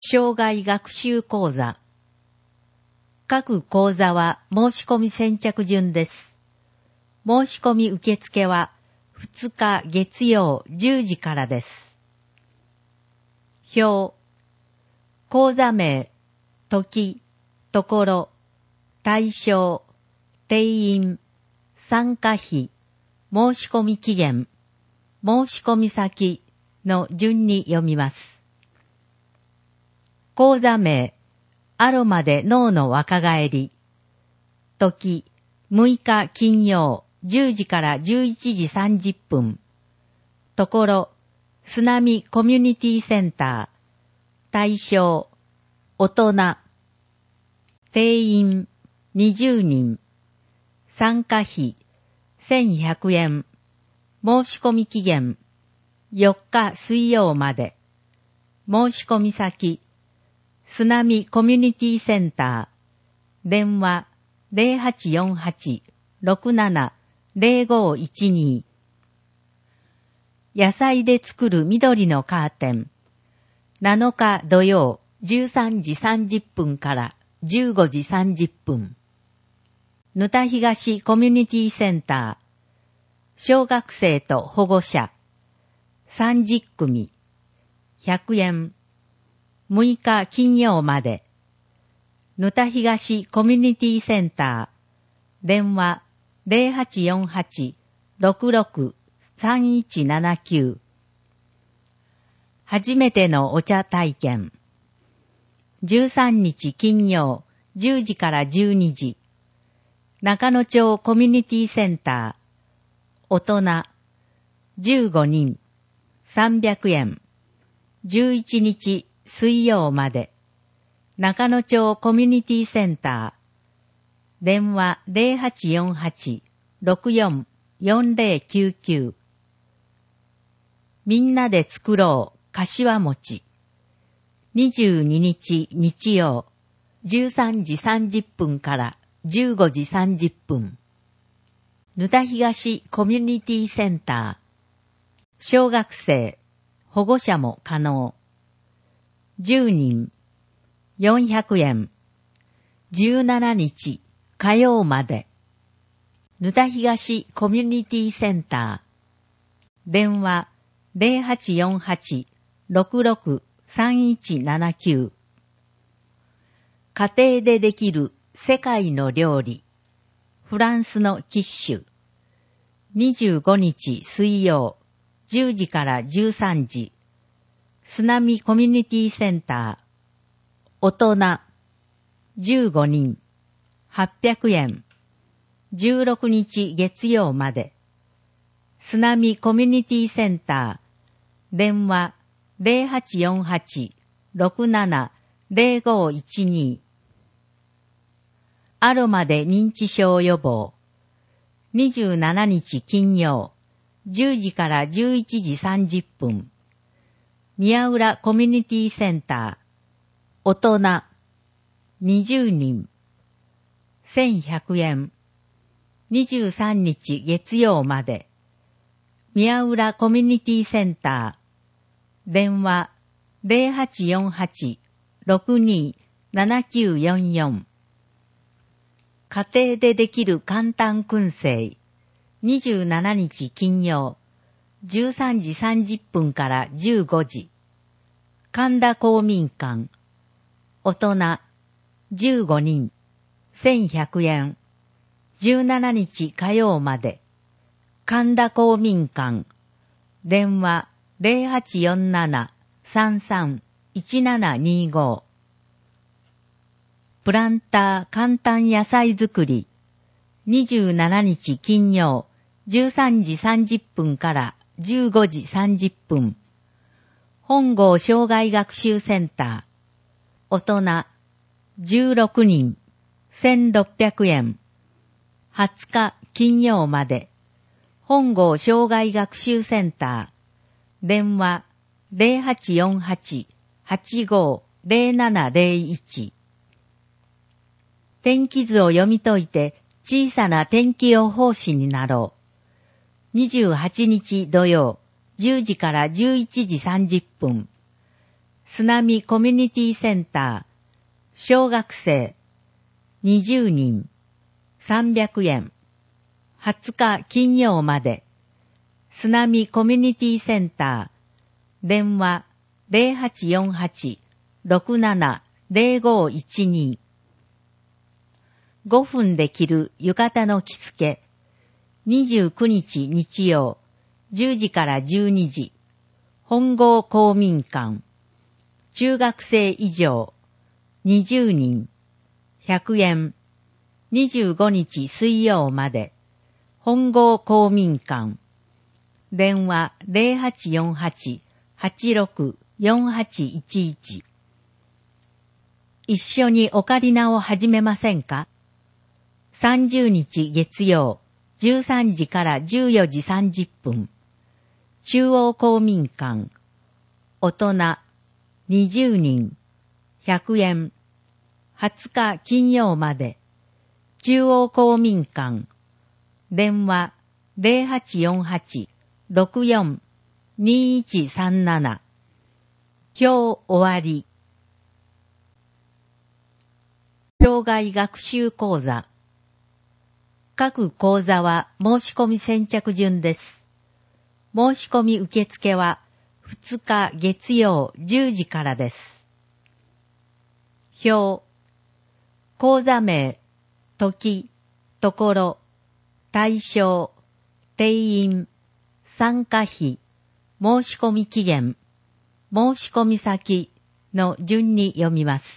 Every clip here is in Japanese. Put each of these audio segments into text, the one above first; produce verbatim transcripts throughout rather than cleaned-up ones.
生涯学習講座。各講座は申し込み先着順です。申し込み受付はふつか月曜じゅうじからです。表、講座名、時、ところ、対象、定員、参加費、申し込み期限、申し込み先の順に読みます。講座名、アロマで脳の若返り。時、むいか金曜じゅうじからじゅういちじさんじゅっぷん。ところ、すなみコミュニティセンター。対象、大人。定員、にじゅうにん。参加費、せんひゃくえん。申し込み期限、よっか水曜まで。申し込み先、すなみコミュニティセンター。電話 ゼロはちよんはち ろくなな ゼロごいちに。野菜で作る緑のカーテン。なのか土曜じゅうさんじさんじゅっぷんからじゅうごじさんじゅっぷん。ぬた東コミュニティセンター。小学生と保護者。さんじゅっくみ。ひゃくえん。むいか金曜まで。ぬた東コミュニティセンター。電話 ゼロはちよんはち ろくろく さんいちななきゅう。初めてのお茶体験。じゅうさんにち金曜じゅうじからじゅうにじ。中野町コミュニティセンター。大人じゅうごにんさんびゃくえん。じゅういちにち水曜まで。中野町コミュニティセンター。電話 ゼロはちよんはち ろくよん よんゼロきゅうきゅう。みんなで作ろう柏餅。にじゅうににち日曜じゅうさんじさんじゅっぷんからじゅうごじさんじゅっぷん。ぬた東コミュニティセンター。小学生、保護者も可能。じゅうにん、よんひゃくえん。じゅうしちにち火曜まで。ぬた東コミュニティセンター。電話ゼロはちよんはち ろくろく さんいちななきゅう。家庭でできる世界の料理。フランスのキッシュ。にじゅうごにち水曜じゅうじからじゅうさんじ。すなみコミュニティセンター。大人じゅうごにんはっぴゃくえん。じゅうろくにち月曜まで。すなみコミュニティセンター。電話ゼロはちよんはち ろくなな ゼロごいちに。アロマで認知症予防。にじゅうしちにち金曜じゅうじからじゅういちじさんじゅっぷん。宮浦コミュニティセンター。大人にじゅうにんせんひゃくえん。にじゅうさんにち月曜まで。宮浦コミュニティセンター。電話ゼロはちよんはち ろくにななきゅうよんよん。家庭でできる簡単燻製。にじゅうしちにち金曜じゅうさんじさんじゅっぷんからじゅうごじ。神田公民館。大人じゅうごにんせんひゃくえん。じゅうしちにち火曜まで。神田公民館。電話ゼロはちよんなな さんさん いちななにご。プランター簡単野菜作り。にじゅうしちにち金曜じゅうさんじさんじゅっぷんからじゅうごじさんじゅっぷん。本郷障害学習センター。大人じゅうろくにんせんろっぴゃくえん。はつか金曜まで。本郷障害学習センター。電話ゼロはちよんはち はちごゼロななゼロいち。天気図を読み解いて小さな天気予報士になろう。にじゅうはちにち土曜じゅうじからじゅういちじさんじゅっぷん。 すなみコミュニティセンター、小学生、にじゅうにん、さんびゃくえん。はつか金曜まで、すなみコミュニティセンター、電話 ゼロはちよんはち ろくなな ゼロごいちに。ごふんで着る浴衣の着付け、にじゅうくにち日曜、じゅうじからじゅうにじ、本郷公民館、中学生以上、にじゅうにん、ひゃくえん、にじゅうごにち水曜まで、本郷公民館、電話 ゼロはちよんはち はちろく よんはちいちいち。一緒にオカリナを始めませんか？さんじゅうにち月曜、じゅうさんじからじゅうよじさんじゅっぷん。中央公民館。大人、にじゅうにん、ひゃくえん。はつか金曜まで。中央公民館。電話ゼロはちよんはち ろくよん にいちさんなな。今日終わり。障害学習講座。各講座は申し込み先着順です。申し込み受付はふつか月曜じゅうじからです。表。講座名、時、ところ、対象、定員、参加費、申し込み期限、申し込み先の順に読みます。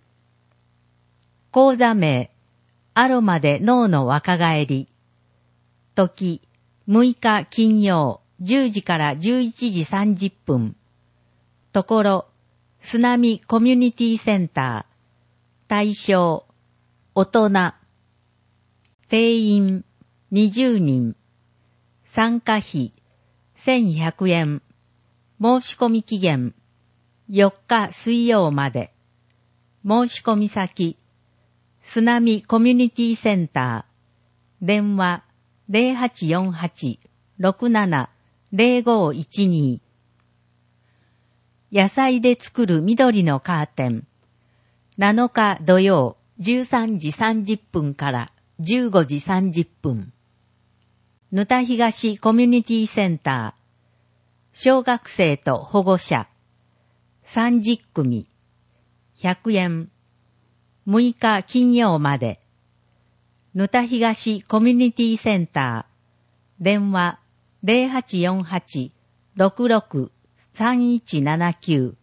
講座名、アロマで脳の若返り。時、むいか金曜、じゅうじからじゅういちじさんじゅっぷん。ところ、すなみコミュニティセンター。対象、大人。定員、にじゅうにん。参加費、せんひゃくえん。申し込み期限、よっか水曜まで。申し込み先、すなみコミュニティセンター。電話ゼロはちよんはち ろくなな ゼロごいちに。野菜で作る緑のカーテン。なのか土曜じゅうさんじさんじゅっぷんからじゅうごじさんじゅっぷん。ぬた東コミュニティセンター。小学生と保護者。さんじゅっくみ。ひゃくえん。むいか金曜まで。ぬた東コミュニティセンター。電話ゼロはちよんはち ろくろく さんいちななきゅう。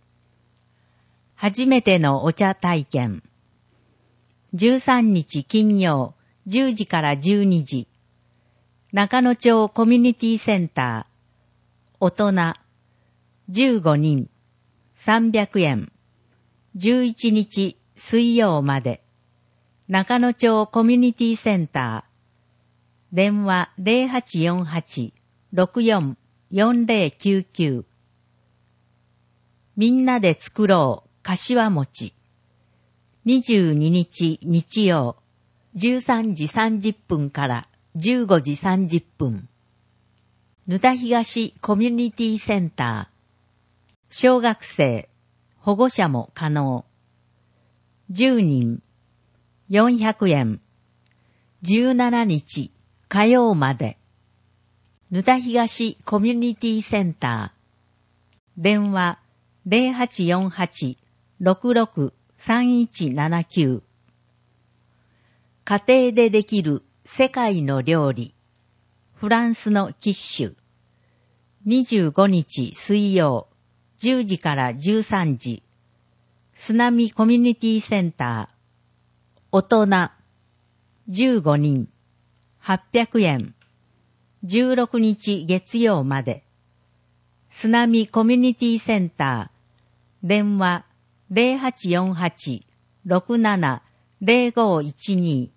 初めてのお茶体験。じゅうさんにち金曜、じゅうじからじゅうにじ。中野町コミュニティセンター。大人、じゅうごにん、さんびゃくえん。じゅういちにち水曜まで。中野町コミュニティセンター。電話ゼロはちよんはち ろくよん よんゼロきゅうきゅう。みんなで作ろう、柏餅。にじゅうににち日曜、じゅうさんじさんじゅっぷんからじゅうごじさんじゅっぷん。ぬた東コミュニティセンター。小学生、保護者も可能。じゅうにん、よんひゃくえん。じゅうしちにち火曜まで。ぬた東コミュニティセンター。電話ゼロはちよんはち ろくろく さんいちななきゅう。家庭でできる世界の料理。フランスのキッシュ。にじゅうごにち水曜、じゅうじからじゅうさんじ。すなみコミュニティセンター。大人、じゅうごにん、はっぴゃくえん。じゅうろくにち月曜まで。すなみコミュニティセンター。電話ゼロはちよんはち ろくなな ゼロごいちに。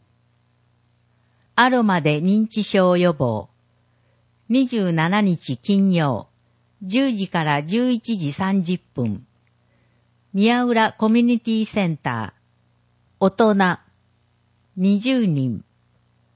アロマで認知症予防。にじゅうしちにち金曜、じゅうじからじゅういちじさんじゅっぷん。宮浦コミュニティセンター。大人、にじゅうにん。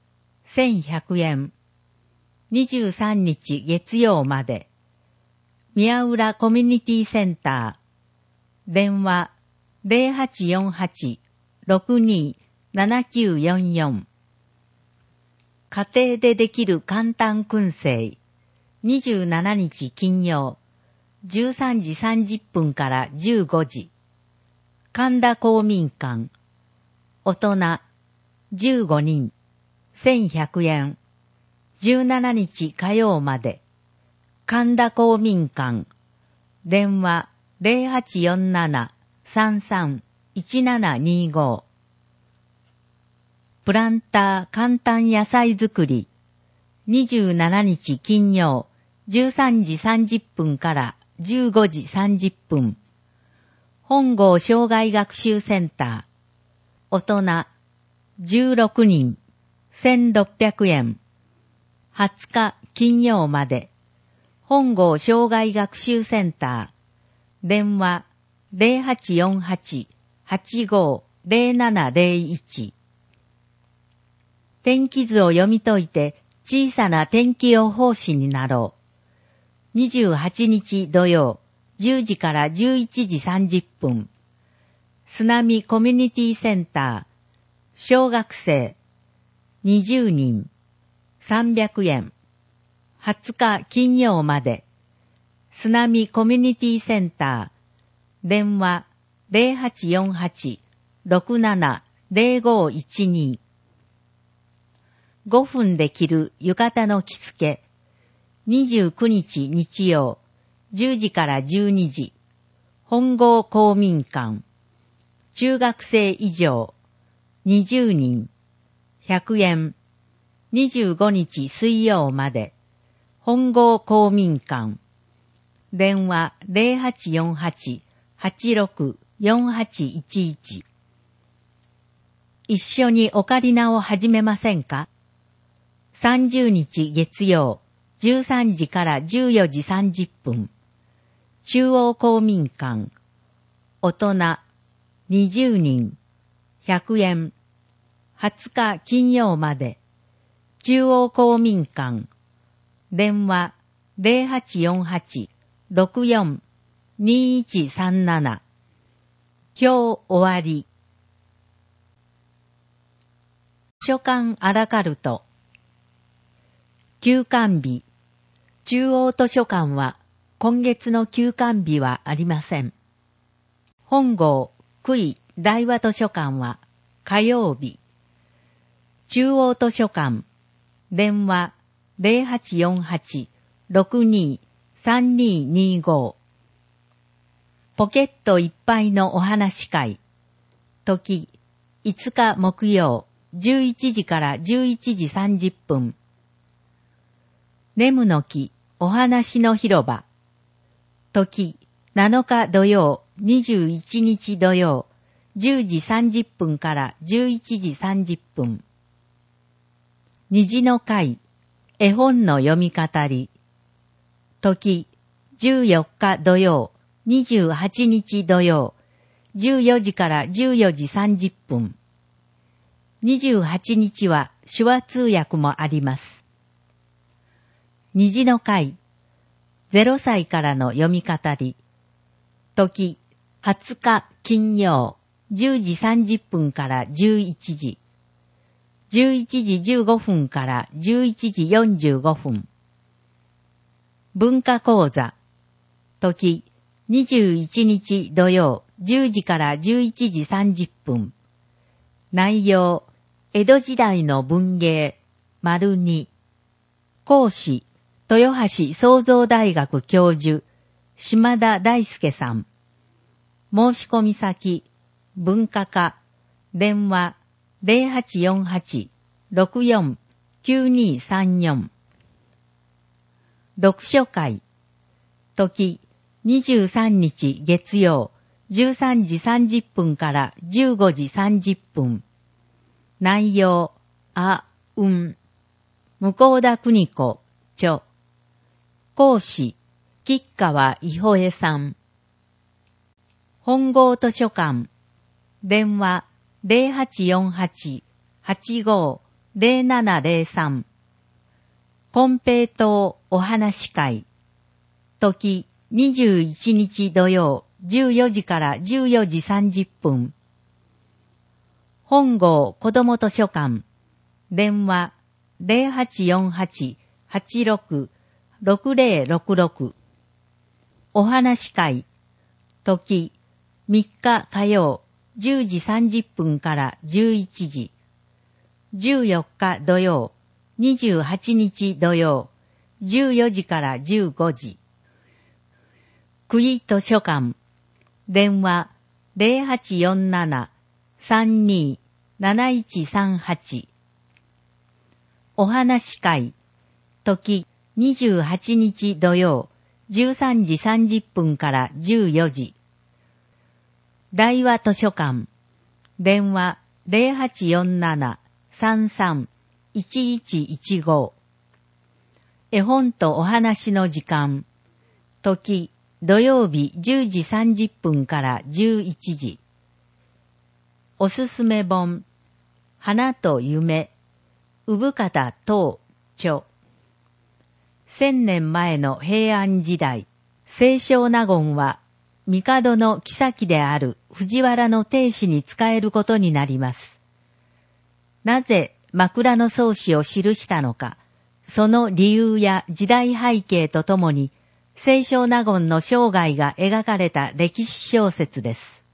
せんひゃくえん。にじゅうさんにち月曜まで。 宮浦コミュニティセンター、電話 ゼロはちよんはち ろくにー ななきゅうよんよん。家庭でできる簡単燻製、にじゅうしちにち金曜、じゅうさんじさんじゅっぷんからじゅうごじ。神田公民館、大人じゅうごにん、せんひゃくえん。じゅうしちにち火曜まで。神田公民館、電話 ゼロはちよんなな さんさん いちななにご。プランター簡単野菜作り、にじゅうしちにち金曜、じゅうさんじさんじゅっぷんからじゅうごじさんじゅっぷん。本郷障害学習センター、大人じゅうろくにん、せんろっぴゃくえん。はつか金曜まで。本郷障害学習センター、電話 ゼロはちよんはち はちごー ゼロななゼロいち。天気図を読み解いて小さな天気予報士になろう。にじゅうはちにち土曜、じゅうじからじゅういちじさんじゅっぷん。すなみコミュニティセンター、小学生にじゅうにん、さんびゃくえん。はつか金曜まで。すなみコミュニティセンター、電話 ゼロはちよんはち ろくなな ゼロごいちに。ごふんで着る浴衣の着付け。にじゅうくにち日曜、じゅうじからじゅうにじ。本郷公民館。中学生以上、にじゅうにん、ひゃくえん。にじゅうごにち水曜まで。本郷公民館。電話 ゼロはちよんはち はちろく よんはちいちいち。一緒にオカリナを始めませんか？さんじゅうにち月曜、じゅうさんじからじゅうよじさんじゅっぷん。中央公民館。大人にじゅうにん、ひゃくえん。はつか金曜まで。中央公民館。電話 ゼロはちよんはち ろくよん にいちさんなな。今日終わり。図書館アラカルト。休館日。中央図書館は今月の休館日はありません。本郷久井大和図書館は火曜日。中央図書館。電話 ゼロはちよんはち ろくにー さんにーにーご。ポケットいっぱいのお話会。時いつか木曜、じゅういちじからじゅういちじさんじゅっぷん。ネムの木お話の広場。時なのか土曜、にじゅういちにち土曜、じゅうじさんじゅっぷんからじゅういちじさんじゅっぷん。虹の会絵本の読み語り。時じゅうよっか土曜、にじゅうはちにち土曜、じゅうよじからじゅうよじさんじゅっぷん。にじゅうはちにちは手話通訳もあります。虹の会ゼロさいからの読み語り。時はつか金曜、じゅうじさんじゅっぷんからじゅういちじ。じゅういちじじゅうごふんからじゅういちじよんじゅうごふん。文化講座。時にじゅういちにち土曜、じゅうじからじゅういちじさんじゅっぷん。内容、江戸時代の文芸、丸に。講師、豊橋創造大学教授、島田大輔さん。申し込み先、文化課、電話、ゼロはちよんはち ろくよん きゅうにーさんよん。読書会。時、にじゅうさんにち月曜、じゅうさんじさんじゅっぷんからじゅうごじさんじゅっぷん。内容、あ、うん。向田邦子、著。講師、吉川伊保恵さん。本郷図書館。電話、ゼロはちよんはち はちごー ゼロななゼロさん。金平糖お話会。時にじゅういちにち土曜じゅうよじからじゅうよじさんじゅっぷん。本郷子ども図書館。電話 ゼロはちよんはち はちろく ろくゼロろくろく。お話会。時みっか火曜じゅうじさんじゅっぷんからじゅういちじ。じゅうよっか土曜にじゅうはちにち土曜じゅうよじからじゅうごじ。区井図書館。電話 ゼロはちよんなな さんに なないちさんはち。お話会。時にじゅうはちにち土曜じゅうさんじさんじゅっぷんからじゅうよじ。大和図書館。電話 ゼロはちよんなな さんさん いちいちいちご。絵本とお話の時間。時土曜日じゅうじさんじゅっぷんからじゅういちじ。おすすめ本。花と夢。産方東著。千年前の平安時代、清少納言は、帝の后である藤原の定子に仕えることになります。なぜ枕草子を記したのか、その理由や時代背景とともに、清少納言の生涯が描かれた歴史小説です。